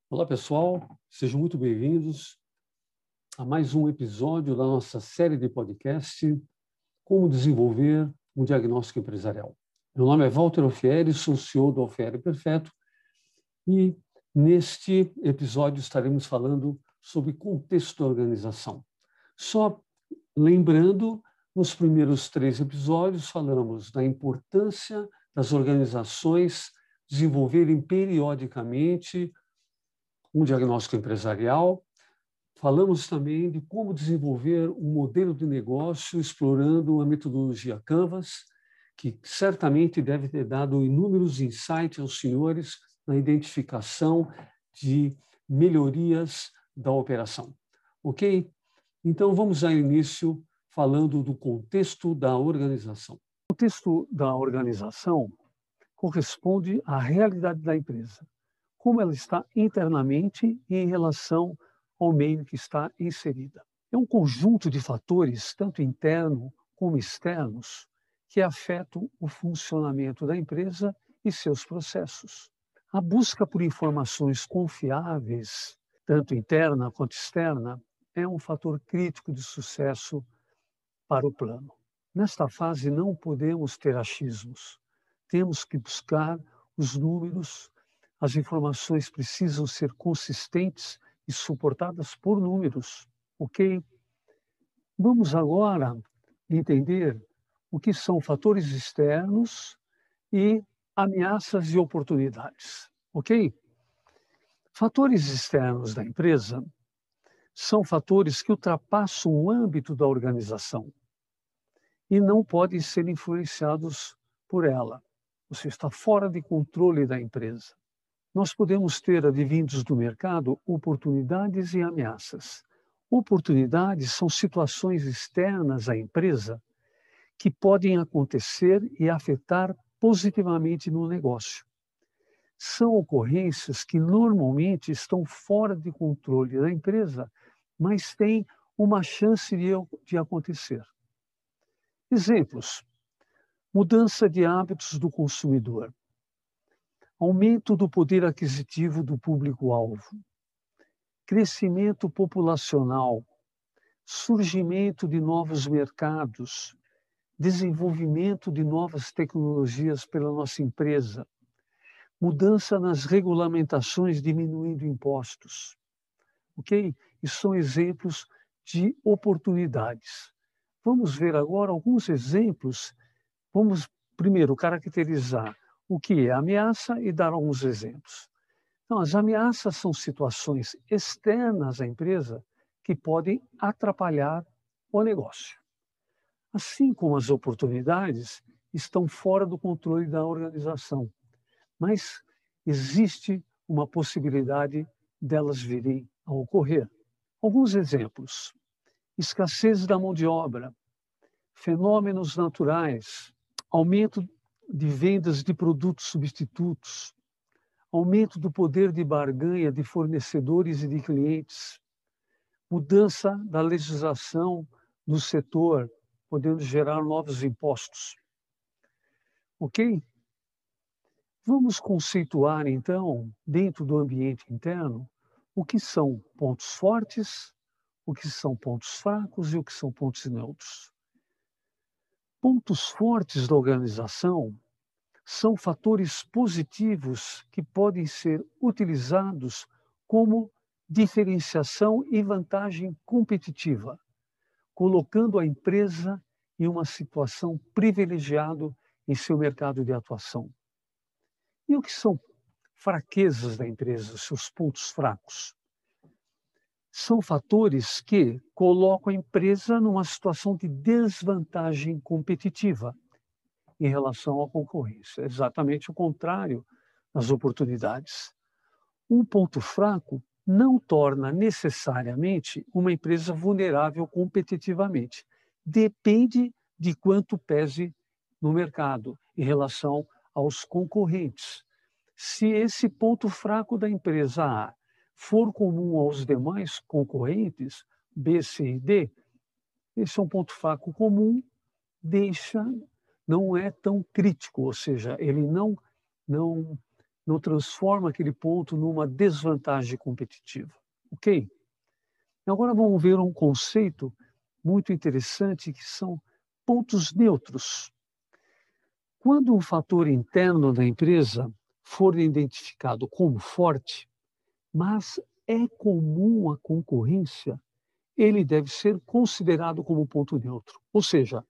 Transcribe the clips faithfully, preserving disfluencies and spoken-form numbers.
Olá, pessoal. Sejam muito bem-vindos a mais um episódio da nossa série de podcast Como Desenvolver um Diagnóstico Empresarial. Meu nome é Walter Alfieri, sou C E O do Alfieri Perfeto e neste episódio estaremos falando sobre contexto da organização. Só lembrando, nos primeiros três episódios falamos da importância das organizações desenvolverem periodicamente um diagnóstico empresarial. Falamos também de como desenvolver um modelo de negócio explorando a metodologia Canvas, que certamente deve ter dado inúmeros insights aos senhores na identificação de melhorias da operação. Ok? Então, vamos ao início falando do contexto da organização. O contexto da organização corresponde à realidade da empresa, como ela está internamente e em relação ao meio que está inserida. É um conjunto de fatores, tanto interno como externos, que afetam o funcionamento da empresa e seus processos. A busca por informações confiáveis, tanto interna quanto externa, é um fator crítico de sucesso para o plano. Nesta fase, não podemos ter achismos. Temos que buscar os números. As informações precisam ser consistentes e suportadas por números, ok? Vamos agora entender o que são fatores externos e ameaças e oportunidades, ok? Fatores externos da empresa são fatores que ultrapassam o âmbito da organização e não podem ser influenciados por ela. Você está fora de controle da empresa. Nós podemos ter, advindos do mercado, oportunidades e ameaças. Oportunidades são situações externas à empresa que podem acontecer e afetar positivamente no negócio. São ocorrências que normalmente estão fora de controle da empresa, mas têm uma chance de, de acontecer. Exemplos: mudança de hábitos do consumidor, aumento do poder aquisitivo do público-alvo, crescimento populacional, surgimento de novos mercados, desenvolvimento de novas tecnologias pela nossa empresa, mudança nas regulamentações diminuindo impostos. Ok? Isso são exemplos de oportunidades. Vamos ver agora alguns exemplos. Vamos primeiro caracterizar o que é ameaça e dar alguns exemplos. Então, as ameaças são situações externas à empresa que podem atrapalhar o negócio. Assim como as oportunidades estão fora do controle da organização, mas existe uma possibilidade delas virem a ocorrer. Alguns exemplos: escassez da mão de obra, fenômenos naturais, aumento de vendas de produtos substitutos, aumento do poder de barganha de fornecedores e de clientes, mudança da legislação no setor, podendo gerar novos impostos. Ok? Vamos conceituar, então, dentro do ambiente interno, o que são pontos fortes, o que são pontos fracos e o que são pontos neutros. Pontos fortes da organização são fatores positivos que podem ser utilizados como diferenciação e vantagem competitiva, colocando a empresa em uma situação privilegiada em seu mercado de atuação. E o que são fraquezas da empresa, seus pontos fracos? São fatores que colocam a empresa numa situação de desvantagem competitiva em relação à concorrência. É exatamente o contrário das oportunidades. Um ponto fraco não torna necessariamente uma empresa vulnerável competitivamente. Depende de quanto pese no mercado em relação aos concorrentes. Se esse ponto fraco da empresa A for comum aos demais concorrentes, B, C e D, esse é um ponto fraco comum, deixa, não é tão crítico, ou seja, ele não, não, não transforma aquele ponto numa desvantagem competitiva. Ok? Agora vamos ver um conceito muito interessante que são pontos neutros. Quando um fator interno da empresa for identificado como forte, mas é comum a concorrência, ele deve ser considerado como ponto neutro. Ou seja,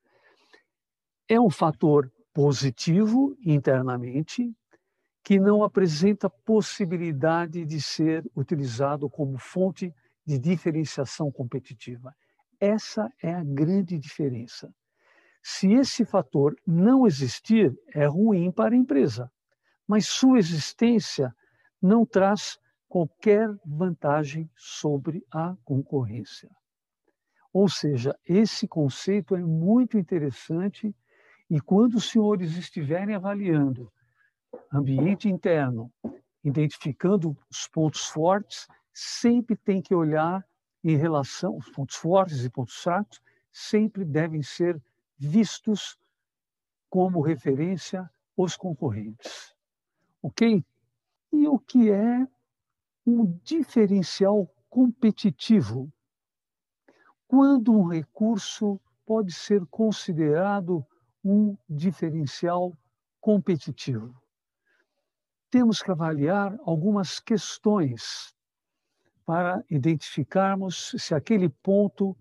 é um fator positivo internamente que não apresenta possibilidade de ser utilizado como fonte de diferenciação competitiva. Essa é a grande diferença. Se esse fator não existir, é ruim para a empresa, mas sua existência não traz qualquer vantagem sobre a concorrência. Ou seja, esse conceito é muito interessante e quando os senhores estiverem avaliando ambiente interno, identificando os pontos fortes, sempre tem que olhar em relação, os pontos fortes e pontos fracos, sempre devem ser vistos como referência os concorrentes. Ok? E o que é um diferencial competitivo? Quando um recurso pode ser considerado um diferencial competitivo? Temos que avaliar algumas questões para identificarmos se aquele ponto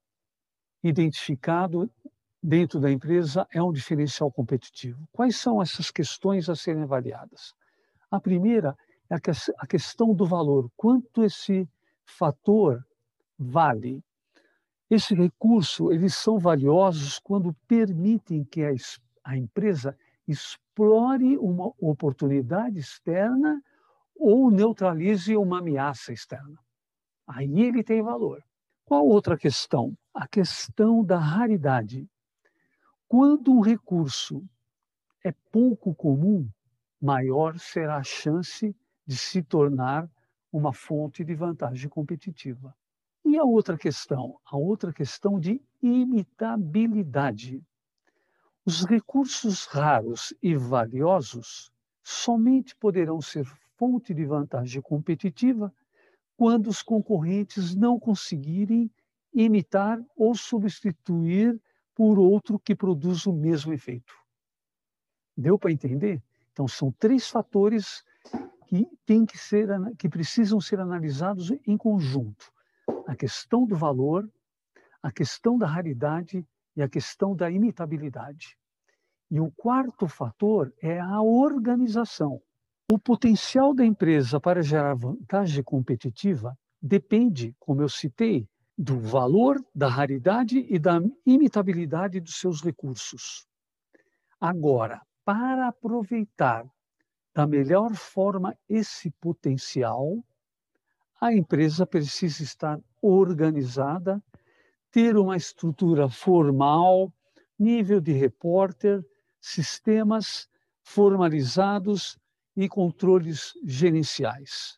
identificado dentro da empresa é um diferencial competitivo. Quais são essas questões a serem avaliadas? A primeira é a questão do valor. Quanto esse fator vale? Esse recurso, eles são valiosos quando permitem que a, a empresa explore uma oportunidade externa ou neutralize uma ameaça externa. Aí ele tem valor. Qual outra questão? A questão da raridade. Quando um recurso é pouco comum, maior será a chance de se tornar uma fonte de vantagem competitiva. E a outra questão? A outra questão de imitabilidade. Os recursos raros e valiosos somente poderão ser fonte de vantagem competitiva quando os concorrentes não conseguirem imitar ou substituir por outro que produz o mesmo efeito. Deu para entender? Então, são três fatores que, tem que, ser, que precisam ser analisados em conjunto. A questão do valor, a questão da raridade e a questão da imitabilidade. E o quarto fator é a organização. O potencial da empresa para gerar vantagem competitiva depende, como eu citei, do valor, da raridade e da imitabilidade dos seus recursos. Agora, para aproveitar da melhor forma esse potencial, a empresa precisa estar organizada, ter uma estrutura formal, nível de repórter, sistemas formalizados e controles gerenciais.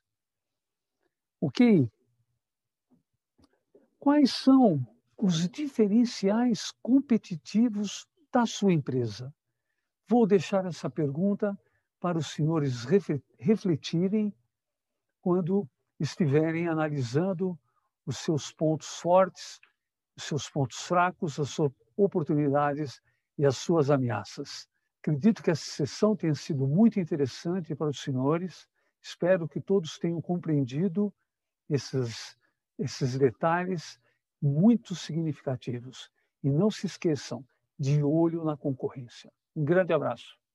Ok? Quais são os diferenciais competitivos da sua empresa? Vou deixar essa pergunta para os senhores refletirem quando estiverem analisando os seus pontos fortes, os seus pontos fracos, as suas oportunidades e as suas ameaças. Acredito que essa sessão tenha sido muito interessante para os senhores. Espero que todos tenham compreendido esses, esses detalhes muito significativos. E não se esqueçam, de olho na concorrência. Um grande abraço.